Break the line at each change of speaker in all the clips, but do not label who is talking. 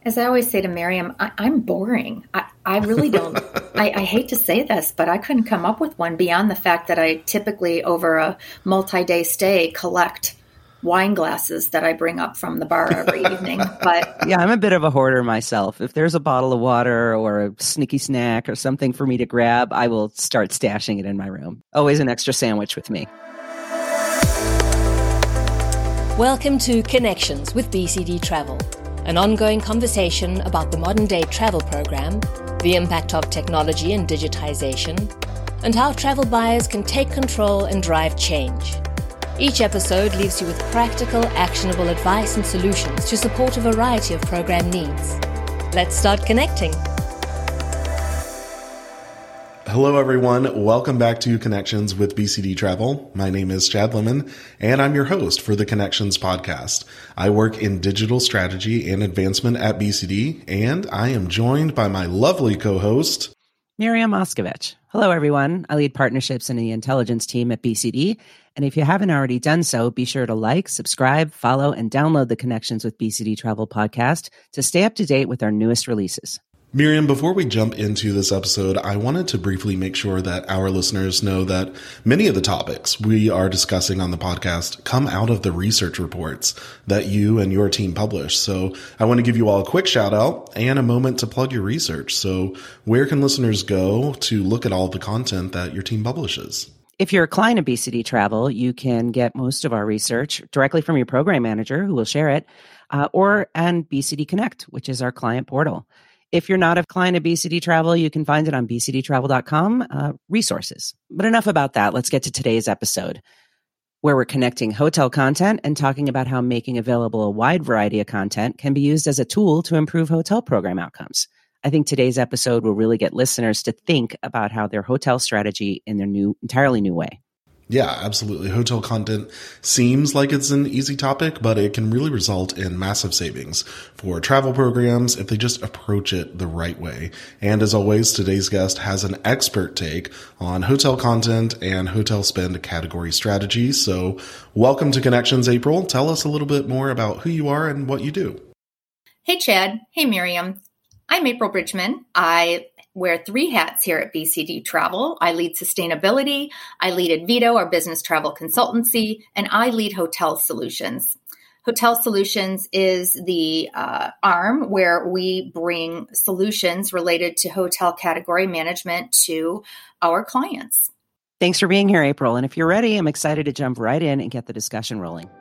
As I always say to Miriam, I'm boring. I really don't. I hate to say this, but I couldn't come up with one beyond the fact that I typically, over a multi-day stay, collect wine glasses that I bring up from the bar every evening. But
yeah, I'm a bit of a hoarder myself. If there's a bottle of water or a sneaky snack or something for me to grab, I will start stashing it in my room. Always an extra sandwich with me.
Welcome to Connections with BCD Travel, an ongoing conversation about the modern-day travel program, the impact of technology and digitization, and how travel buyers can take control and drive change. Each episode leaves you with practical, actionable advice and solutions to support a variety of program needs. Let's start connecting.
Hello, everyone. Welcome back to Connections with BCD Travel. My name is Chad Lemon, and I'm your host for the Connections podcast. I work in digital strategy and advancement at BCD, and I am joined by my lovely co-host,
Miriam Moskovich. Hello, everyone. I lead partnerships in the intelligence team at BCD. And if you haven't already done so, be sure to like, subscribe, follow, and download the Connections with BCD Travel podcast to stay up to date with our newest releases.
Miriam, before we jump into this episode, I wanted to briefly make sure that our listeners know that many of the topics we are discussing on the podcast come out of the research reports that you and your team publish. So I want to give you all a quick shout out and a moment to plug your research. So where can listeners go to look at all the content that your team publishes?
If you're a client of BCD Travel, you can get most of our research directly from your program manager, who will share it, and BCD Connect, which is our client portal. If you're not a client of BCD Travel, you can find it on bcdtravel.com, resources. But enough about that. Let's get to today's episode, where we're connecting hotel content and talking about how making available a wide variety of content can be used as a tool to improve hotel program outcomes. I think today's episode will really get listeners to think about how their hotel strategy in their entirely new way.
Yeah, absolutely. Hotel content seems like it's an easy topic, but it can really result in massive savings for travel programs if they just approach it the right way. And as always, today's guest has an expert take on hotel content and hotel spend category strategy. So welcome to Connections, April. Tell us a little bit more about who you are and what you do.
Hey, Chad. Hey, Miriam. I'm April Bridgman. I wear 3 hats here at BCD Travel. I lead sustainability, I lead Advito, our business travel consultancy, and I lead Hotel Solutions. Hotel Solutions is the arm where we bring solutions related to hotel category management to our clients.
Thanks for being here, April. And if you're ready, I'm excited to jump right in and get the discussion rolling.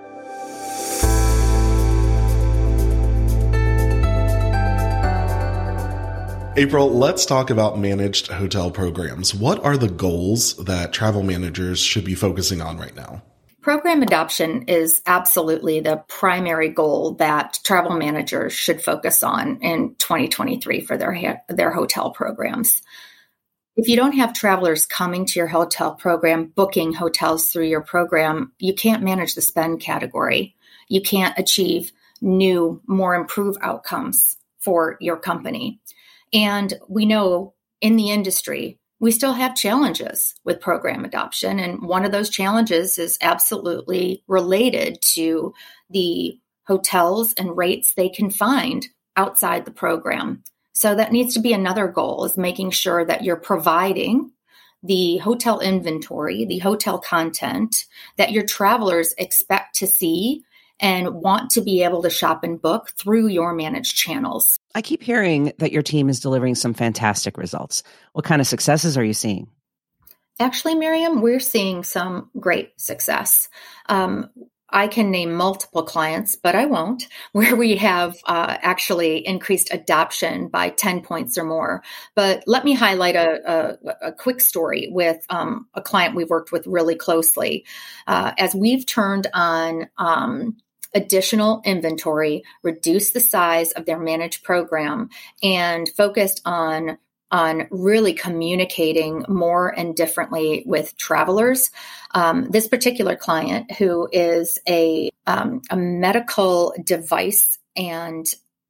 April, let's talk about managed hotel programs. What are the goals that travel managers should be focusing on right now?
Program adoption is absolutely the primary goal that travel managers should focus on in 2023 for their hotel programs. If you don't have travelers coming to your hotel program, booking hotels through your program, you can't manage the spend category. You can't achieve new, more improved outcomes for your company. And we know in the industry, we still have challenges with program adoption. And one of those challenges is absolutely related to the hotels and rates they can find outside the program. So that needs to be another goal, is making sure that you're providing the hotel inventory, the hotel content that your travelers expect to see and want to be able to shop and book through your managed channels.
I keep hearing that your team is delivering some fantastic results. What kind of successes are you seeing?
Actually, Miriam, we're seeing some great success. I can name multiple clients, but I won't, where we have actually increased adoption by 10 points or more. But let me highlight a quick story with a client we've worked with really closely. As we've turned on additional inventory, reduced the size of their managed program, and focused on really communicating more and differently with travelers. This particular client, who is a medical device and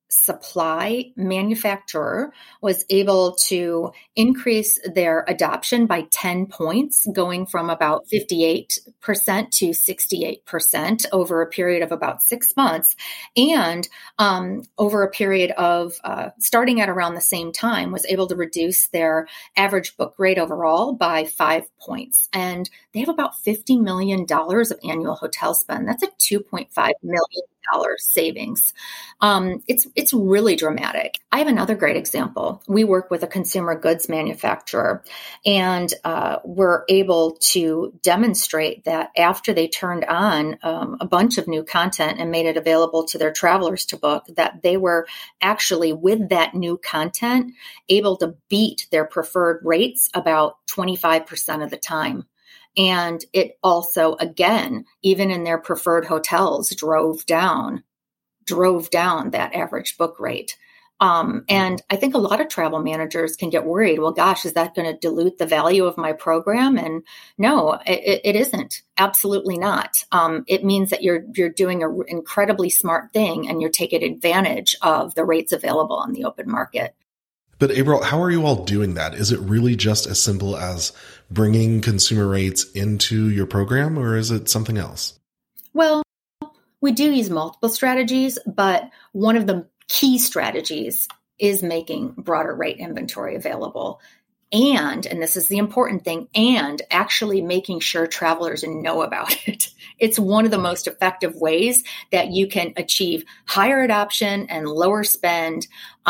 supply manufacturer was able to increase their adoption by 10 points, going from about 58% to 68% over a period of about 6 months. And over a period of starting at around the same time, was able to reduce their average book rate overall by 5 points. And they have about $50 million of annual hotel spend. That's a $2.5 million savings. It's really dramatic. I have another great example. We work with a consumer goods manufacturer, and we're able to demonstrate that after they turned on a bunch of new content and made it available to their travelers to book, that they were actually, with that new content, able to beat their preferred rates about 25% of the time. And it also, again, even in their preferred hotels, drove down that average book rate. And I think a lot of travel managers can get worried. Well, gosh, is that going to dilute the value of my program? And no, it isn't. Absolutely not. It means that you're doing an incredibly smart thing, and you're taking advantage of the rates available on the open market.
But April, how are you all doing that? Is it really just as simple as bringing consumer rates into your program, or is it something else?
Well, we do use multiple strategies, but one of the key strategies is making broader rate inventory available. And this is the important thing, and actually making sure travelers know about it. It's one of the most effective ways that you can achieve higher adoption and lower spend,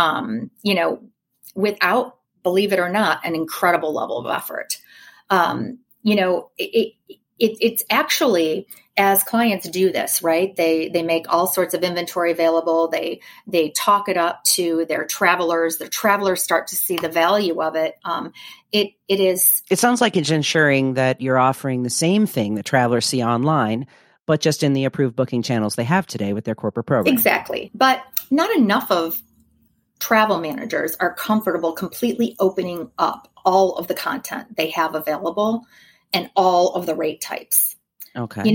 without, believe it or not, an incredible level of effort. It's actually, as clients do this, right? They make all sorts of inventory available. They talk it up to their travelers. Their travelers start to see the value of it. It
sounds like it's ensuring that you're offering the same thing that travelers see online, but just in the approved booking channels they have today with their corporate program.
Exactly. But not enough of travel managers are comfortable completely opening up all of the content they have available and all of the rate types.
Okay.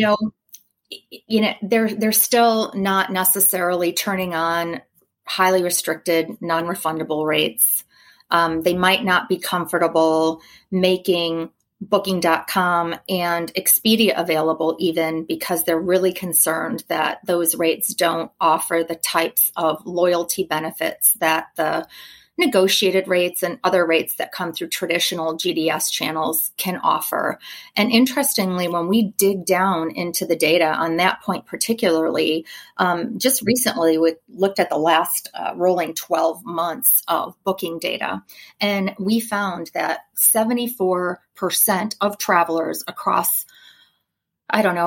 They're still not necessarily turning on highly restricted, non-refundable rates. They might not be comfortable making Booking.com and Expedia available, even because they're really concerned that those rates don't offer the types of loyalty benefits that the negotiated rates and other rates that come through traditional GDS channels can offer. And interestingly, when we dig down into the data on that point particularly, just recently we looked at the last rolling 12 months of booking data, and we found that 74% of travelers across, about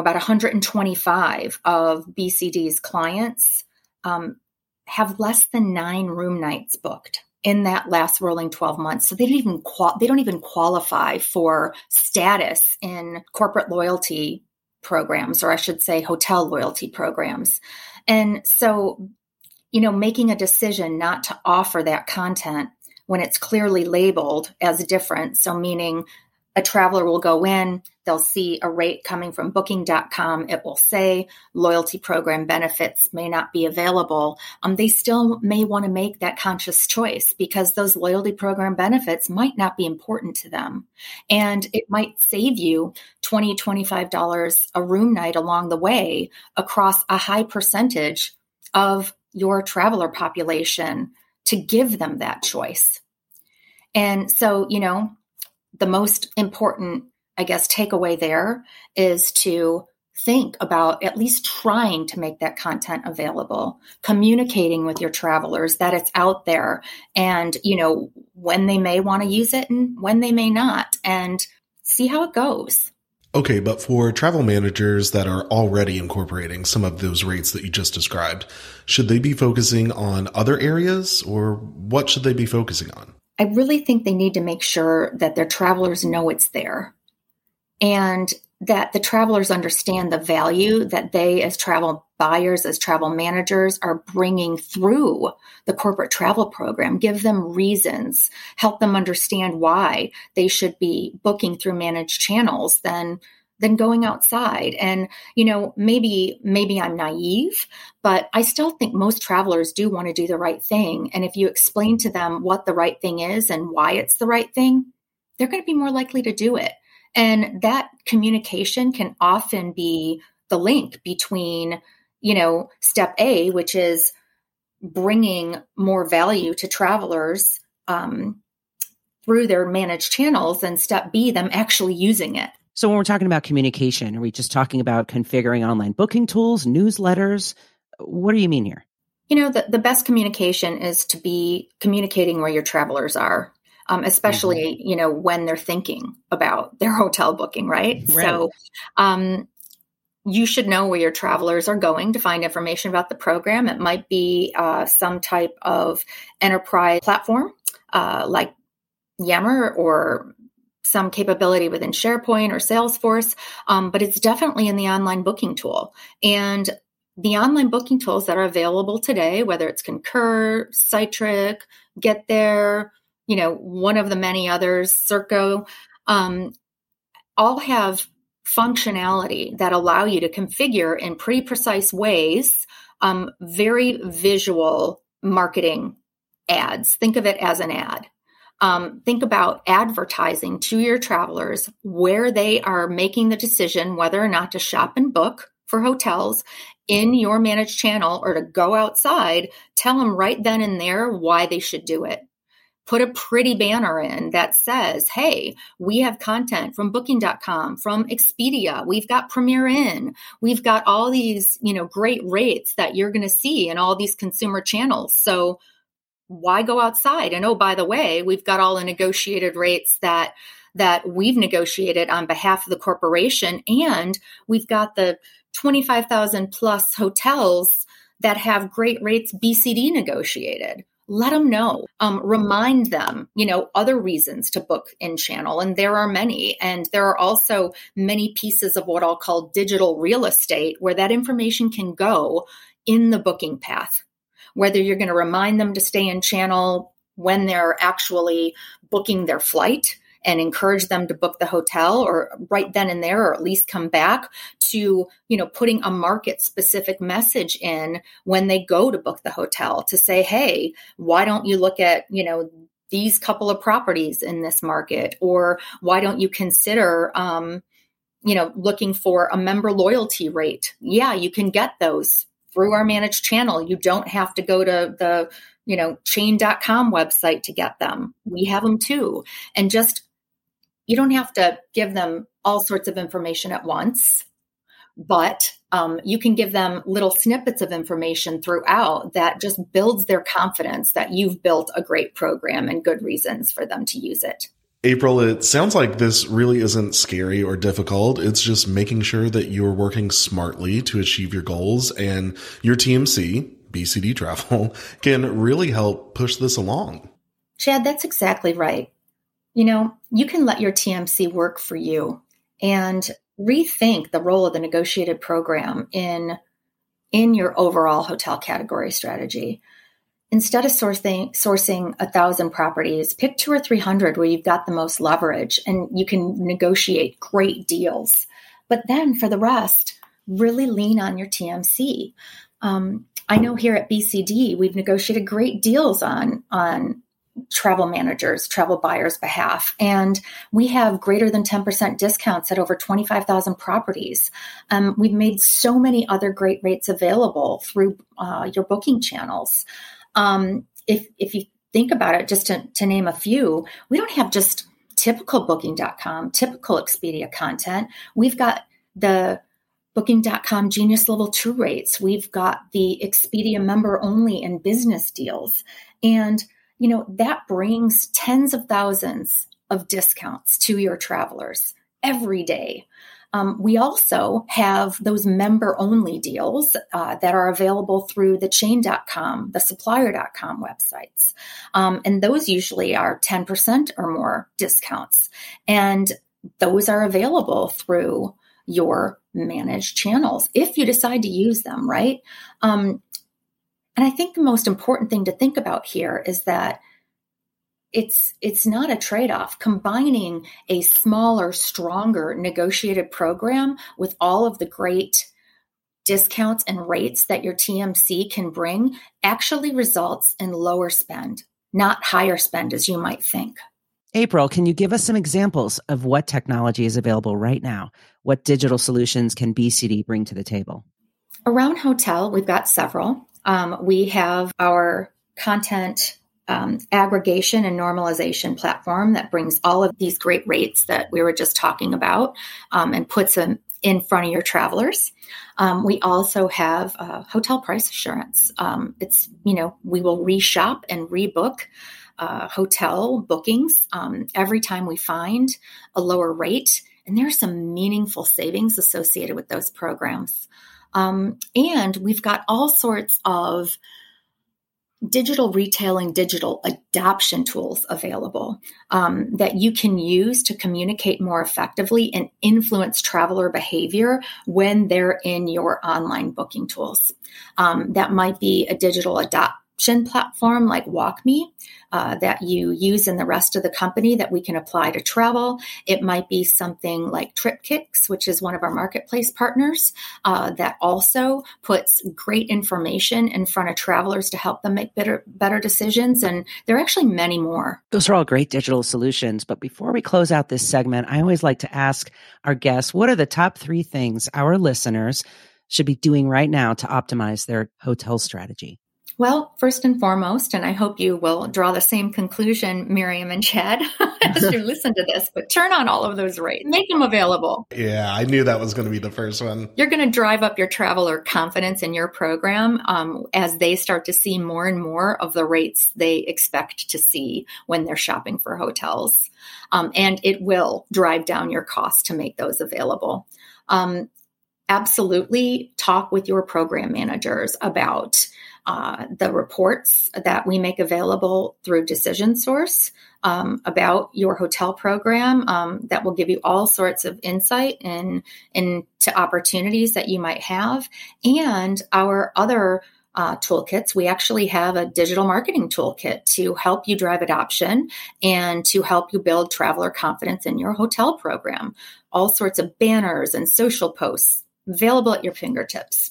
125 of BCD's clients have less than 9 room nights booked in that last rolling 12 months. So they don't even qualify for status in corporate loyalty programs, or I should say hotel loyalty programs. And so, making a decision not to offer that content when it's clearly labeled as different. So meaning a traveler will go in, they'll see a rate coming from Booking.com. It will say loyalty program benefits may not be available. They still may want to make that conscious choice because those loyalty program benefits might not be important to them. And it might save you $20, $25 a room night along the way across a high percentage of your traveler population to give them that choice. And so, the most important, takeaway there is to think about at least trying to make that content available, communicating with your travelers that it's out there and, when they may want to use it and when they may not, and see how it goes.
Okay, but for travel managers that are already incorporating some of those rates that you just described, should they be focusing on other areas, or what should they be focusing on?
I really think they need to make sure that their travelers know it's there and that the travelers understand the value that they as travel buyers, as travel managers are bringing through the corporate travel program. Give them reasons, help them understand why they should be booking through managed channels than than going outside. And, maybe I'm naive, but I still think most travelers do want to do the right thing. And if you explain to them what the right thing is and why it's the right thing, they're going to be more likely to do it. And that communication can often be the link between, step A, which is bringing more value to travelers through their managed channels, and step B, them actually using it.
So when we're talking about communication, are we just talking about configuring online booking tools, newsletters? What do you mean here?
The best communication is to be communicating where your travelers are, especially, when they're thinking about their hotel booking, right? So you should know where your travelers are going to find information about the program. It might be some type of enterprise platform like Yammer or some capability within SharePoint or Salesforce, but it's definitely in the online booking tool. And the online booking tools that are available today, whether it's Concur, Citric, GetThere, one of the many others, Serco, all have functionality that allow you to configure in pretty precise ways, very visual marketing ads. Think of it as an ad. Think about advertising to your travelers where they are making the decision whether or not to shop and book for hotels in your managed channel or to go outside. Tell them right then and there why they should do it. Put a pretty banner in that says, hey, we have content from Booking.com, from Expedia. We've got Premier Inn. We've got all these, great rates that you're going to see in all these consumer channels. So why go outside? And oh, by the way, we've got all the negotiated rates that we've negotiated on behalf of the corporation. And we've got the 25,000 plus hotels that have great rates BCD negotiated. Let them know, remind them, other reasons to book in channel. And there are many. And there are also many pieces of what I'll call digital real estate where that information can go in the booking path. Whether you're going to remind them to stay in channel when they're actually booking their flight and encourage them to book the hotel, or right then and there, or at least come back to, putting a market specific message in when they go to book the hotel to say, hey, why don't you look at, these couple of properties in this market? Or why don't you consider, looking for a member loyalty rate? Yeah, you can get those through our managed channel. You don't have to go to the, chain.com website to get them. We have them too. And you don't have to give them all sorts of information at once, but you can give them little snippets of information throughout that just builds their confidence that you've built a great program and good reasons for them to use it.
April, it sounds like this really isn't scary or difficult. It's just making sure that you're working smartly to achieve your goals, and your TMC, BCD Travel, can really help push this along.
Chad, that's exactly right. You can let your TMC work for you and rethink the role of the negotiated program in your overall hotel category strategy. Instead of sourcing 1,000 properties, pick 200 or 300 where you've got the most leverage and you can negotiate great deals. But then for the rest, really lean on your TMC. I know here at BCD, we've negotiated great deals on travel managers, travel buyers' behalf. And we have greater than 10% discounts at over 25,000 properties. We've made so many other great rates available through your booking channels. If you think about it, just to name a few, we don't have just typical Booking.com, typical Expedia content. We've got the Booking.com Genius Level 2 rates. We've got the Expedia member only and business deals. And that brings tens of thousands of discounts to your travelers every day. We also have those member-only deals that are available through the chain.com, the supplier.com websites. And those usually are 10% or more discounts. And those are available through your managed channels if you decide to use them, right? And I think the most important thing to think about here is that it's not a trade-off. Combining a smaller, stronger negotiated program with all of the great discounts and rates that your TMC can bring actually results in lower spend, not higher spend as you might think.
April, can you give us some examples of what technology is available right now? What digital solutions can BCD bring to the table?
Around hotel, we've got several. We have our content aggregation and normalization platform that brings all of these great rates that we were just talking about and puts them in front of your travelers. We also have hotel price assurance. We will reshop and rebook hotel bookings every time we find a lower rate. And there's some meaningful savings associated with those programs. And we've got all sorts of digital retailing, digital adoption tools available that you can use to communicate more effectively and influence traveler behavior when they're in your online booking tools. That might be a digital adoption platform like WalkMe that you use in the rest of the company that we can apply to travel. It might be something like TripKicks, which is one of our marketplace partners that also puts great information in front of travelers to help them make better decisions. And there are actually many more.
Those are all great digital solutions. But before we close out this segment, I always like to ask our guests, what are the top 3 things our listeners should be doing right now to optimize their hotel strategy?
Well, first and foremost, and I hope you will draw the same conclusion, Miriam and Chad, as you listen to this, but turn on all of those rates. Make them available.
Yeah, I knew that was going to be the first one.
You're going to drive up your traveler confidence in your program as they start to see more and more of the rates they expect to see when they're shopping for hotels. And it will drive down your cost to make those available. Absolutely talk with your program managers about the reports that we make available through Decision Source about your hotel program that will give you all sorts of insight into opportunities that you might have. And our other toolkits, we actually have a digital marketing toolkit to help you drive adoption and to help you build traveler confidence in your hotel program. All sorts of banners and social posts available at your fingertips.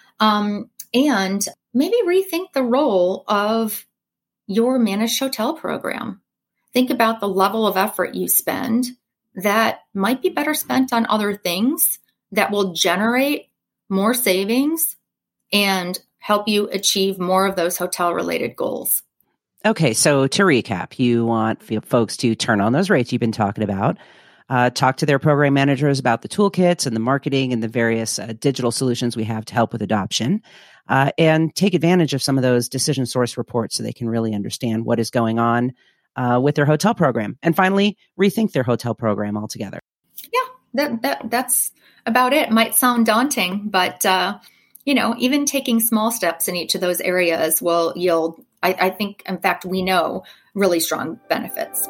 And maybe rethink the role of your managed hotel program. Think about the level of effort you spend that might be better spent on other things that will generate more savings and help you achieve more of those hotel-related goals.
Okay, so to recap, you want folks to turn on those rates you've been talking about, talk to their program managers about the toolkits and the marketing and the various digital solutions we have to help with adoption. And take advantage of some of those Decision Source reports so they can really understand what is going on with their hotel program. And finally, rethink their hotel program altogether.
Yeah, that's about it. Might sound daunting, but even taking small steps in each of those areas will yield, I think, in fact, we know, really strong benefits.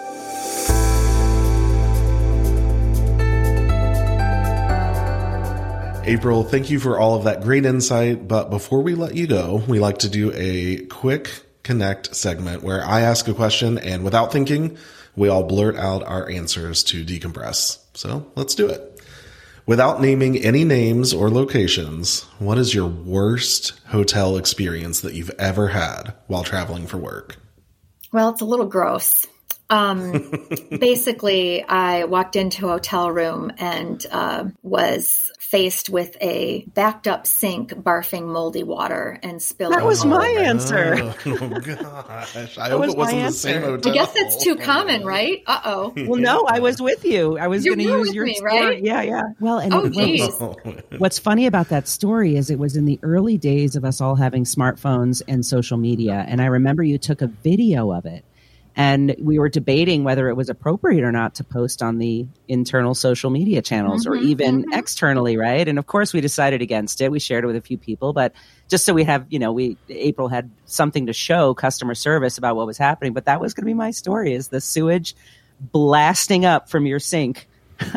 April, thank you for all of that great insight. But before we let you go, we like to do a quick connect segment where I ask a question and without thinking, we all blurt out our answers to decompress. So let's do it. Without naming any names or locations, what is your worst hotel experience that you've ever had while traveling for work?
Well, it's a little gross. Basically, I walked into a hotel room and was faced with a backed up sink barfing moldy water and spilling.
That was my answer.
Oh gosh. I hope it wasn't the same hotel.
I guess that's too common, right? Uh-oh.
Well, no, I was with you. I was going to use your story.
Right?
Yeah. Well, and
what's
funny about that story is it was in the early days of us all having smartphones and social media. And I remember you took a video of it. And we were debating whether it was appropriate or not to post on the internal social media channels or even externally, right? And of course, we decided against it. We shared it with a few people, but just so we have, April had something to show customer service about what was happening. But that was going to be my story: is the sewage blasting up from your sink.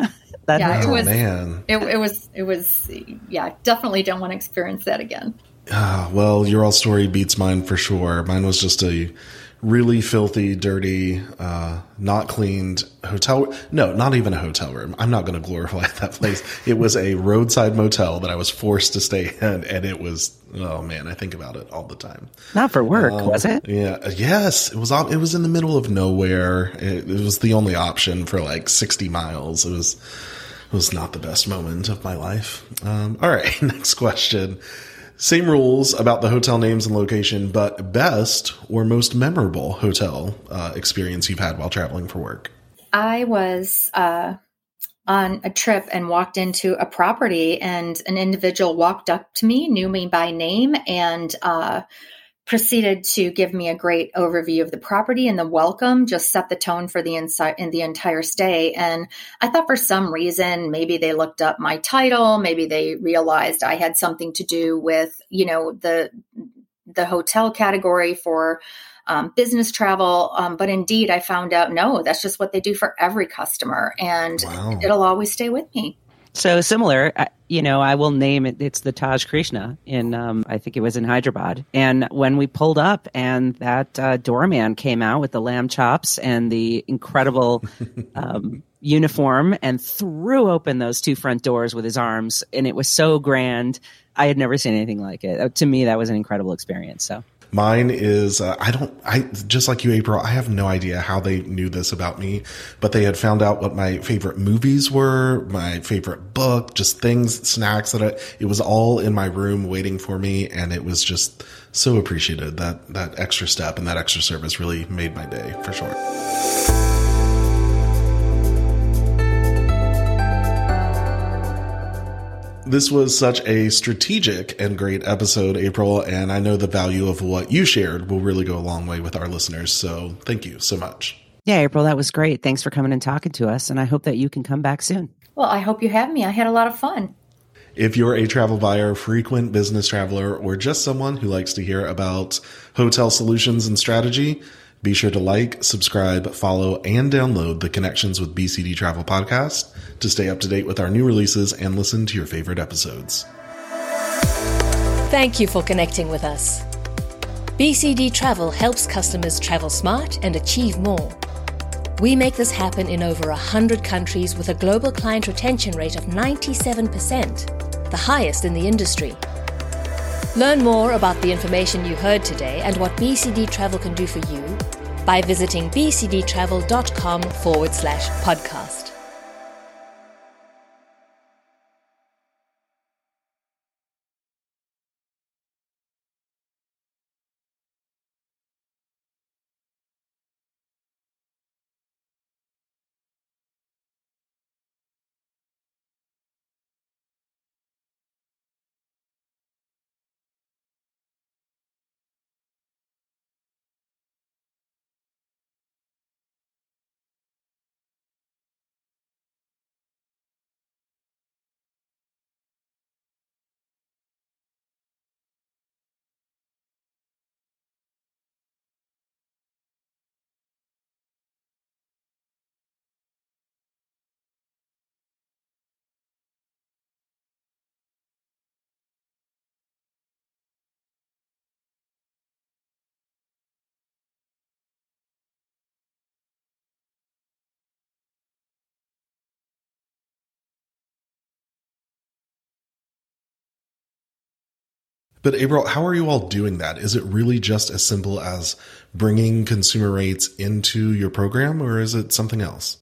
Man. It was. Definitely don't want to experience that again.
Well, your all story beats mine for sure. Mine was just a really filthy, dirty, not cleaned hotel. No, not even a hotel room. I'm not going to glorify that place. It was a roadside motel that I was forced to stay in. And it was, oh man, I think about it all the time.
Not for work, was it?
Yeah. Yes. It was in the middle of nowhere. It was the only option for like 60 miles. It was not the best moment of my life. All right. Next question. Same rules about the hotel names and location, but best or most memorable hotel experience you've had while traveling for work.
I was on a trip and walked into a property, and an individual walked up to me, knew me by name, and proceeded to give me a great overview of the property, and the welcome just set the tone for the entire stay. And I thought for some reason, maybe they looked up my title, maybe they realized I had something to do with, the hotel category for business travel. But indeed, I found out, no, that's just what they do for every customer. And
Wow.
It'll always stay with me.
So similar, I will name it. It's the Taj Krishna in, I think it was in Hyderabad. And when we pulled up and that doorman came out with the lamb chops and the incredible uniform and threw open those two front doors with his arms, and it was so grand. I had never seen anything like it. To me, that was an incredible experience. So.
Mine is, I just like you, April, I have no idea how they knew this about me, but they had found out what my favorite movies were, my favorite book, just things, snacks it was all in my room waiting for me. And it was just so appreciated. That extra step and that extra service really made my day for sure. This was such a strategic and great episode, April, and I know the value of what you shared will really go a long way with our listeners. So thank you so much.
Yeah, April, that was great. Thanks for coming and talking to us, and I hope that you can come back soon.
Well, I hope you have me. I had a lot of fun.
If you're a travel buyer, frequent business traveler, or just someone who likes to hear about hotel solutions and strategy, be sure to like, subscribe, follow, and download the Connections with BCD Travel podcast to stay up to date with our new releases and listen to your favorite episodes.
Thank you for connecting with us. BCD Travel helps customers travel smart and achieve more. We make this happen in over 100 countries with a global client retention rate of 97%, the highest in the industry. Learn more about the information you heard today and what BCD Travel can do for you by visiting bcdtravel.com/podcast.
But April, how are you all doing that? Is it really just as simple as bringing consumer rates into your program, or is it something else?